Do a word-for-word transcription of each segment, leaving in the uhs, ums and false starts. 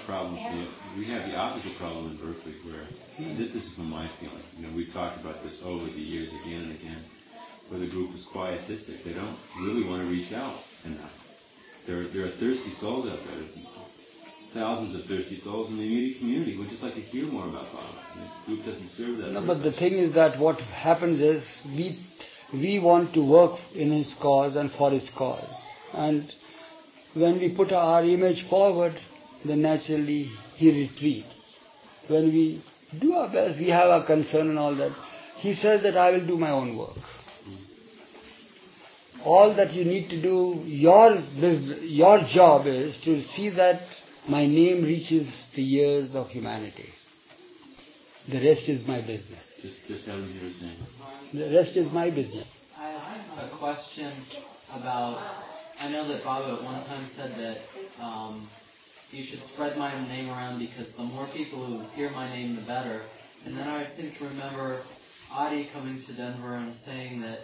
problems. You know, we have the opposite problem in Berkeley, where yeah. this is from my feeling. You know, we've talked about this over the years again and again, where the group is quietistic. They don't really want to reach out enough. There, there are thirsty souls out there, thousands of thirsty souls in the immediate community who would just like to hear more about Baba. And the group doesn't serve that. No, purpose. but the thing is that what happens is we we want to work in his cause and for his cause. And when we put our image forward, then naturally he retreats. When we do our best, we have our concern and all that, he says that I will do my own work. All that you need to do, your business, your job is to see that my name reaches the ears of humanity. The rest is my business. Just, just having you saying. The rest is my business. I have a question about, I know that Baba at one time said that um, you should spread my name around because the more people who hear my name, the better. And then I seem to remember Adi coming to Denver and saying that,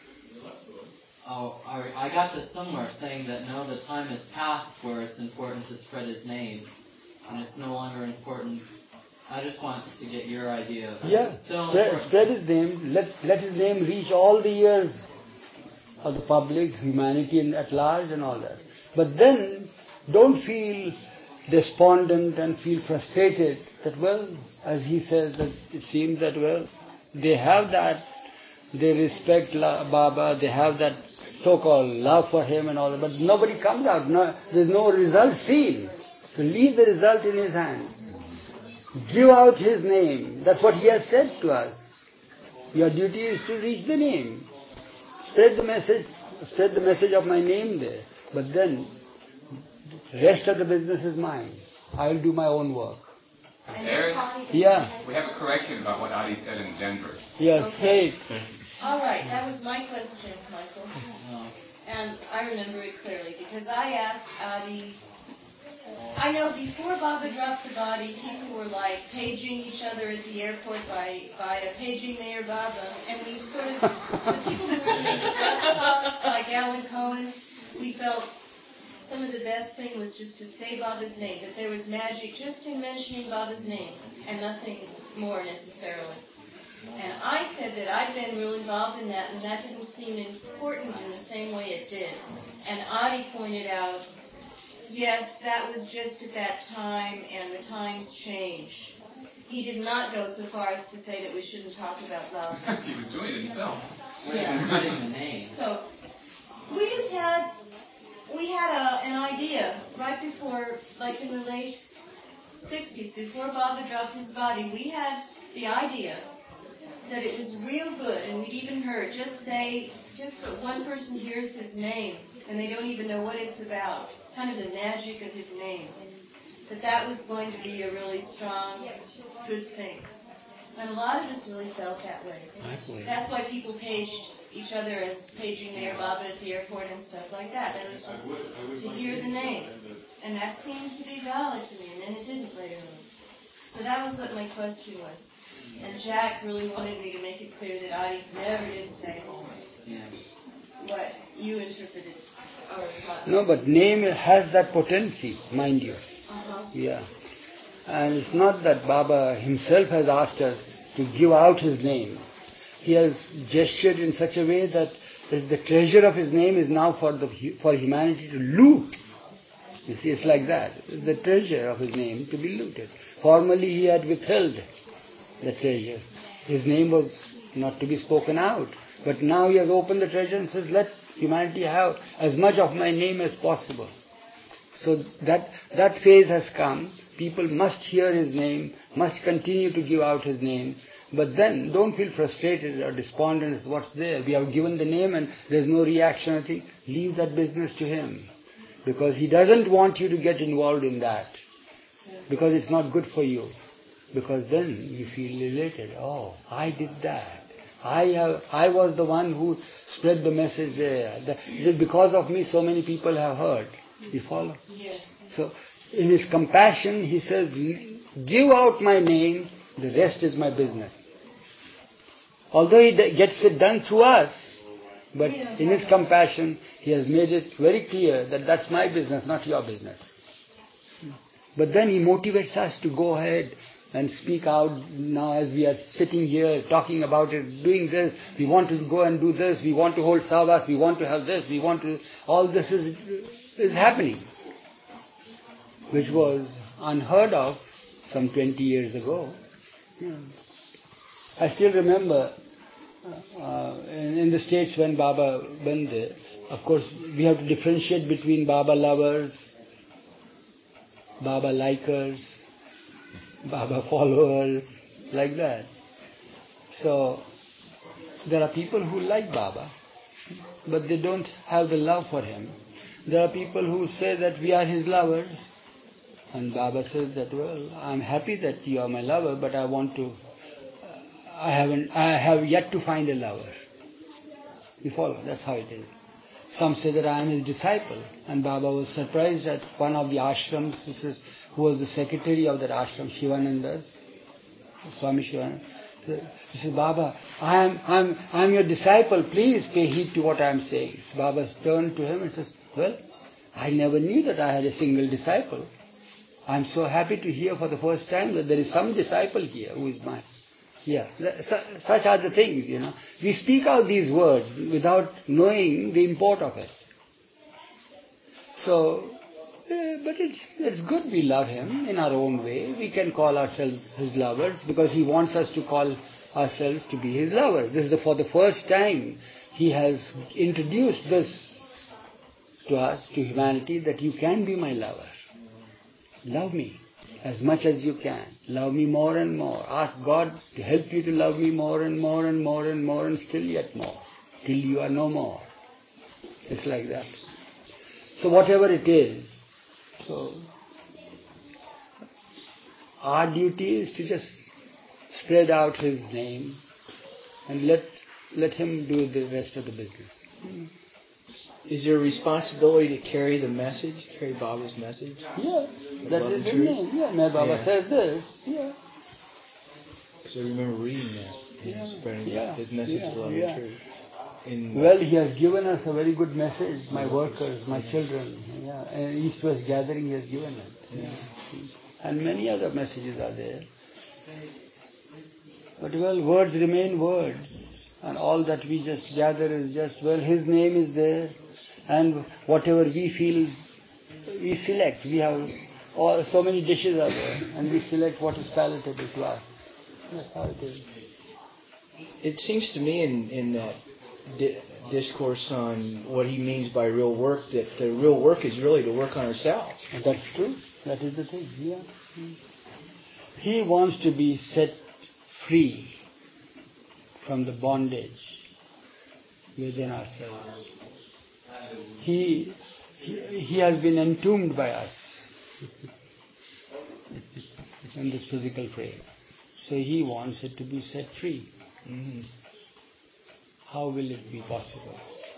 oh, I got this somewhere, saying that no, the time has passed where it's important to spread his name, and it's no longer important. I just want to get your idea of it. Yeah, spread, spread his name, let, let his name reach all the ears of the public, humanity and at large and all that. But then, don't feel despondent and feel frustrated that, well, as he says, that it seems that, well, they have that, they respect Baba, they have that so-called love for him and all that, but nobody comes out, no, there's no result seen. So leave the result in his hands. Give out his name. That's what he has said to us. Your duty is to reach the name. Spread the message, spread the message of my name there. But then, the rest of the business is mine. I will do my own work. Eric? Yeah. We have a correction about what Adi said in Denver. Yes, okay. say it. All right, that was my question, Michael. And I remember it clearly because I asked Adi, I know before Baba dropped the body, people were like paging each other at the airport by, by a paging Mayor Baba, and we sort of, the people who were in the box, like Alan Cohen, we felt some of the best thing was just to say Baba's name, that there was magic just in mentioning Baba's name, and nothing more necessarily. And I said that I'd been real involved in that, and that didn't seem important in the same way it did. And Adi pointed out, yes, that was just at that time, and the times change. He did not go so far as to say that we shouldn't talk about love. He was doing it himself. Yeah. Spreading the name. So we just had, we had a, an idea right before, like in the late sixties, before Baba dropped his body, we had the idea that it was real good, and we'd even heard, just say, just that one person hears his name, and they don't even know what it's about, kind of the magic of his name, that that was going to be a really strong, good thing. And a lot of us really felt that way. That's why people paged each other as paging Mayor Baba at the airport and stuff like that. That was just to hear the name. And that seemed to be valid to me, and then it didn't later on. So that was what my question was. And Jack really wanted me to make it clear that Adi never did say Yeah. what you interpreted. Or what. No, but name has that potency, mind you. Uh-huh. Yeah. And it's not that Baba himself has asked us to give out his name. He has gestured in such a way that the treasure of his name is now for the for humanity to loot. You see, it's like that. It's the treasure of his name to be looted. Formerly he had withheld the treasure. His name was not to be spoken out. But now he has opened the treasure and says, let humanity have as much of my name as possible. So that that phase has come. People must hear his name, must continue to give out his name. But then don't feel frustrated or despondent as what's there. We have given the name and there's no reaction. I think leave that business to him. Because he doesn't want you to get involved in that. Because it's not good for you. Because then you feel elated. Oh, I did that. I have, I was the one who spread the message there. The, because of me, so many people have heard. You follow? Yes. So, in his compassion, he says, give out my name, the rest is my business. Although he gets it done through us, but in his compassion, he has made it very clear that that's my business, not your business. But then he motivates us to go ahead and speak out now as we are sitting here talking about it, doing this. We want to go and do this. We want to hold savas. We want to have this. We want to... All this is, is happening, which was unheard of some twenty years ago. Yeah. I still remember uh, in, in the States when Baba went there, of course, we have to differentiate between Baba lovers, Baba likers, Baba followers, like that. So, there are people who like Baba, but they don't have the love for him. There are people who say that we are his lovers, and Baba says that, well, I'm happy that you are my lover, but I want to, uh, I haven't, I have yet to find a lover. You follow? That's how it is. Some say that I am his disciple, and Baba was surprised at one of the ashrams. This is who was the secretary of that ashram, Shivananda's, Swami Shivananda. He said, Baba, I am, I am, I am your disciple. Please pay heed to what I am saying. So Baba turned to him and says, well, I never knew that I had a single disciple. I am so happy to hear for the first time that there is some disciple here who is mine. Yeah, such are the things, you know. We speak out these words without knowing the import of it. So, eh, but it's it's good we love him in our own way. We can call ourselves his lovers because he wants us to call ourselves to be his lovers. This is the, for the first time he has introduced this to us, to humanity, that you can be my lover. Love me as much as you can. Love me more and more. Ask God to help you to love me more and more and more and more and still yet more, till you are no more. It's like that. So whatever it is, so our duty is to just spread out his name and let let him do the rest of the business. Is there a responsibility to carry the message, carry Baba's message? Yeah, that is his name. Yeah, now Baba Yeah. says this. Yeah. So I remember reading that. Yeah, Spreading yeah, his message yeah, of love yeah. and truth. In, Well, he has given us a very good message, my workers, my children. Yeah, and East-West gathering he has given it. Yeah. And many other messages are there. But well, words remain words. And all that we just gather is just, well, his name is there. And whatever we feel, we select. We have all, so many dishes are there. And we select what is palatable to us. That's how it is. it seems to me in, in that di- discourse on what he means by real work, that the real work is really to work on ourselves. That's true. That is the thing. Yeah. He wants to be set free from the bondage within ourselves. He, he, he has been entombed by us in this physical frame. So he wants it to be set free. Mm-hmm. How will it be possible?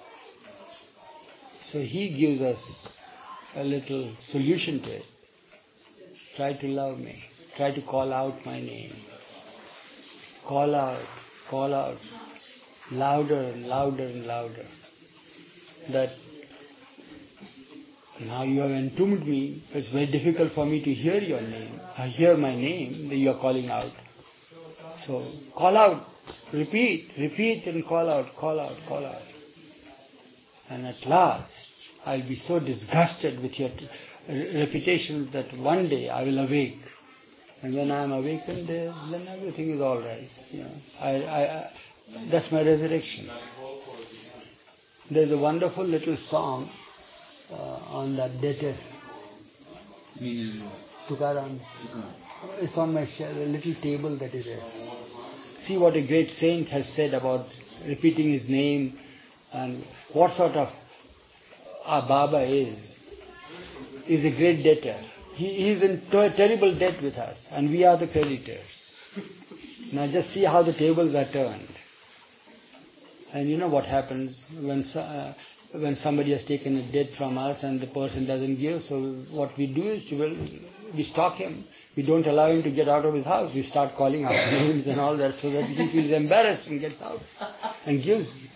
So he gives us a little solution to it. Try to love me. Try to call out my name. Call out, call out, louder and louder and louder. That now you have entombed me. It's very difficult for me to hear your name. I hear my name that you are calling out. So call out, repeat, repeat and call out, call out, call out. And at last, I'll be so disgusted with your t- repetitions that one day I will awake. And when I am awakened, uh, then everything is all right. You know, I, I, I, that's my resurrection. There's a wonderful little song uh, on that debtor. Tukaram. It's on my shelf, a little table that is there. See what a great saint has said about repeating his name and what sort of our Baba is. He's a great debtor. He is in ter- terrible debt with us and we are the creditors. Now just see how the tables are turned. And you know what happens when so, uh, when somebody has taken a debt from us and the person doesn't give. So what we do is to, well, we stalk him. We don't allow him to get out of his house. We start calling out names and all that so that he feels embarrassed and gets out and gives.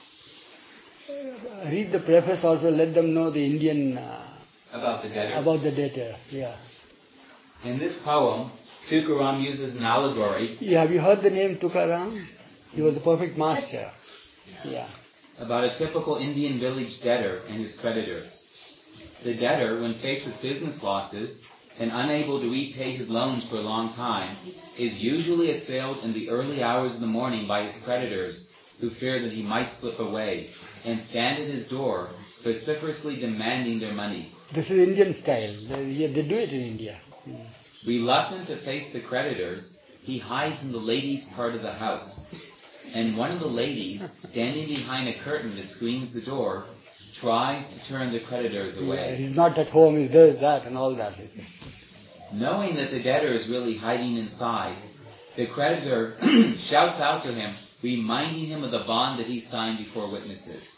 Uh, read the preface also. Let them know the Indian uh, About the debtor. about the debtor. Yeah. In this poem, Tukaram uses an allegory. Yeah, have you heard the name Tukaram? He was a perfect master. Yeah. About a typical Indian village debtor and his creditors. The debtor, when faced with business losses and unable to repay his loans for a long time, is usually assailed in the early hours of the morning by his creditors, who fear that he might slip away, and stand at his door, vociferously demanding their money. This is Indian style. They, they do it in India. Mm. Reluctant to face the creditors, he hides in the ladies' part of the house. And one of the ladies, standing behind a curtain that screens the door, tries to turn the creditors away. Yeah, he's not at home, he does that and all that. Knowing that the debtor is really hiding inside, the creditor shouts out to him, reminding him of the bond that he signed before witnesses.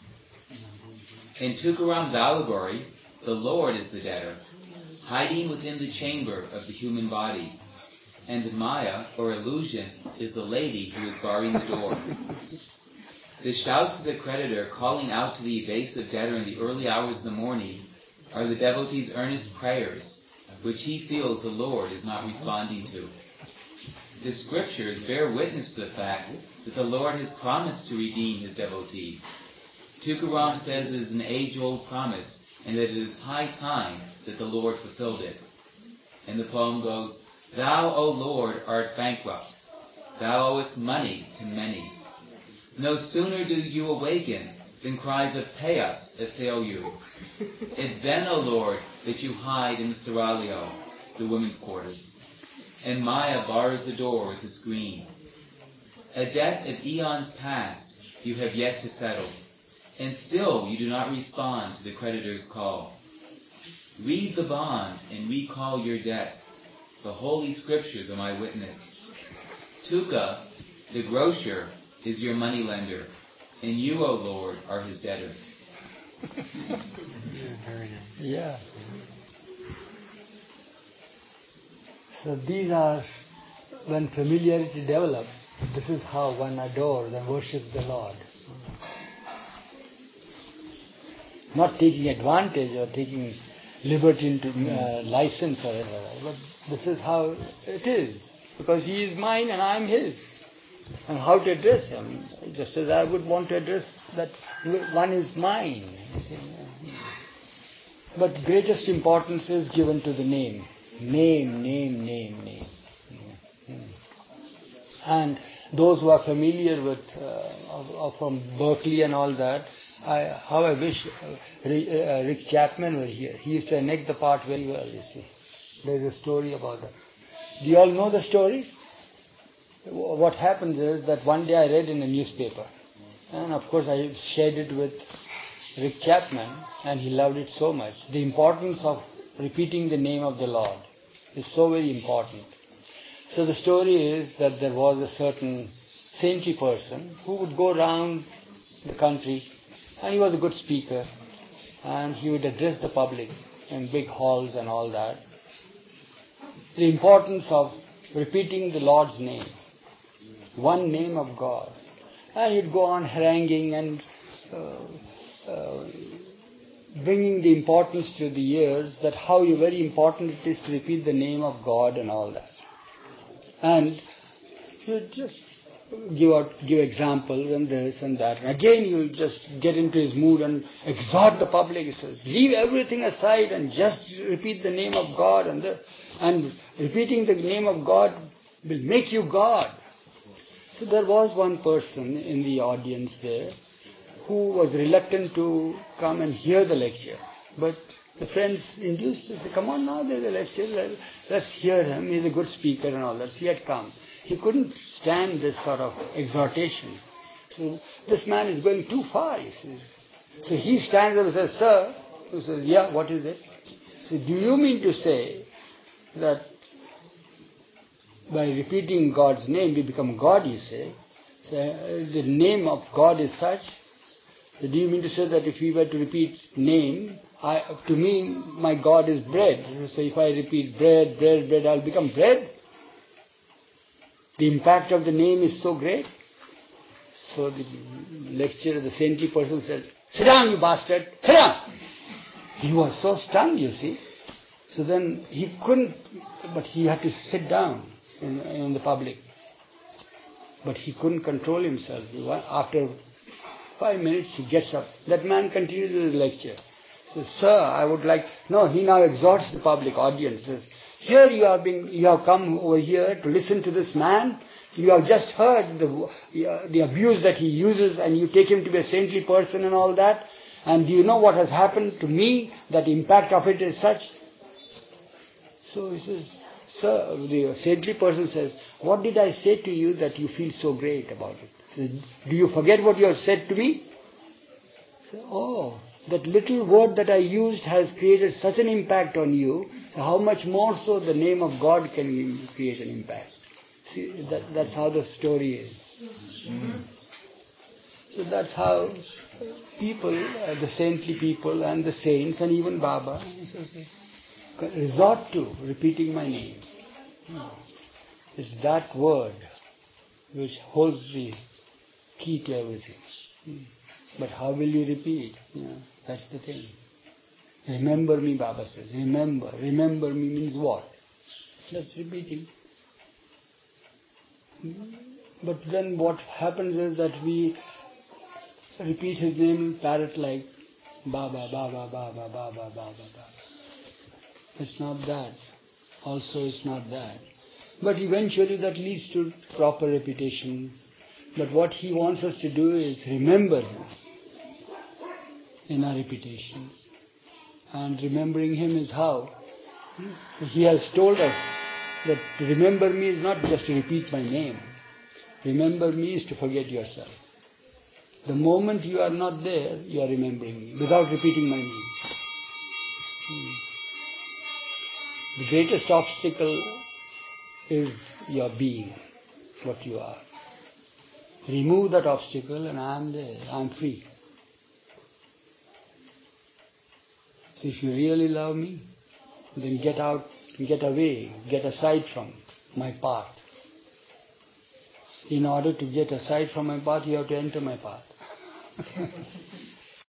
In Tukaram's allegory, the Lord is the debtor, hiding within the chamber of the human body. And Maya, or illusion, is the lady who is barring the door. The shouts of the creditor calling out to the evasive debtor in the early hours of the morning are the devotee's earnest prayers, which he feels the Lord is not responding to. The scriptures bear witness to the fact that the Lord has promised to redeem his devotees. Tukaram says it is an age-old promise and that it is high time that the Lord fulfilled it. And the poem goes, Thou, O Lord, art bankrupt. Thou owest money to many. No sooner do you awaken than cries of pay us assail you. It's then, O Lord, that you hide in the seraglio, the women's quarters. And Maya bars the door with a screen. A debt of eons past you have yet to settle, and still you do not respond to the creditor's call. Read the bond and recall your debt. The Holy Scriptures are my witness. Tuka, the grocer, is your moneylender, and you, O Lord, are his debtor. Yeah. So these are, when familiarity develops, this is how one adores and worships the Lord. Not taking advantage or taking liberty into uh, license or whatever, but this is how it is, because he is mine and I am his. And how to address him, just as I would want to address that one is mine. But greatest importance is given to the name. Name, name, name, name. And those who are familiar with, uh, from Berkeley and all that, I, how I wish uh, Rick Chapman were here. He used to enact the part very well, you see. There's a story about that. Do you all know the story? What happens is that one day I read in a newspaper, and of course I shared it with Rick Chapman, and he loved it so much. The importance of repeating the name of the Lord is so very important. So the story is that there was a certain saintly person who would go around the country, and he was a good speaker, and he would address the public in big halls and all that. The importance of repeating the Lord's name, one name of God. And he'd go on haranguing and uh, uh, bringing the importance to the ears that how very important it is to repeat the name of God and all that. And he'd just give out, give examples and this and that. And again he'll just get into his mood and exhort the public. He says, leave everything aside and just repeat the name of God. And, the, and repeating the name of God will make you God. So there was one person in the audience there who was reluctant to come and hear the lecture. But the friends induced to say, come on now, there's a lecture, let's hear him, he's a good speaker and all that. So he had come. He couldn't stand this sort of exhortation. So this man is going too far, he says. So he stands up and says, sir, he says, yeah, what is it? So do you mean to say that by repeating God's name, we become God, you say? So uh, the name of God is such. So do you mean to say that if we were to repeat name, I, to me, my God is bread. So if I repeat bread, bread, bread, I'll become bread? The impact of the name is so great. So the lecturer, the saintly person said, sit down, you bastard, sit down. He was so stunned, you see. So then he couldn't, but he had to sit down in, in the public. But he couldn't control himself. After five minutes, he gets up. That man continues his lecture. Says, "Sir, I would like..." No, he now exhorts the public audience. Says, "Here you are being, you have come over here to listen to this man. You have just heard the, the abuse that he uses, and you take him to be a saintly person and all that. And do you know what has happened to me? That the impact of it is such." So he says, "Sir," the saintly person says, "What did I say to you that you feel so great about it?" He says, "Do you forget what you have said to me?" He says, "Oh, that little word that I used has created such an impact on you, so how much more so the name of God can create an impact." See, that, that's how the story is. Mm. So that's how people, uh, the saintly people and the saints and even Baba, resort to repeating my name. Hmm. It's that word which holds the key to everything. Hmm. But how will you repeat? Yeah, that's the thing. Remember me, Baba says. Remember. Remember me means what? That's repeating. But then what happens is that we repeat his name parrot-like. Baba, Baba, Baba, Baba, Baba, Baba. It's not that. Also it's not that. But eventually that leads to proper repetition. But what he wants us to do is remember him in our repetitions. And remembering him is how? He has told us that to remember me is not just to repeat my name. Remember me is to forget yourself. The moment you are not there, you are remembering me without repeating my name. Hmm. The greatest obstacle is your being, what you are. Remove that obstacle and I am there, I am free. So if you really love me, then get out, get away, get aside from my path. In order to get aside from my path, you have to enter my path.